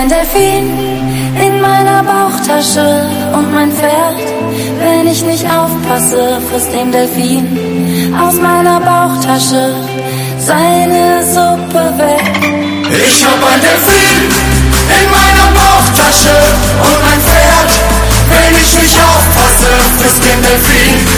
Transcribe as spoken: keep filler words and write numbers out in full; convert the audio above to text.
Ein Delfin in meiner Bauchtasche und mein Pferd, wenn ich nicht aufpasse, frisst den Delfin aus meiner Bauchtasche seine Suppe weg. Ich hab ein Delfin in meiner Bauchtasche und mein Pferd, wenn ich nicht aufpasse, frisst den Delfin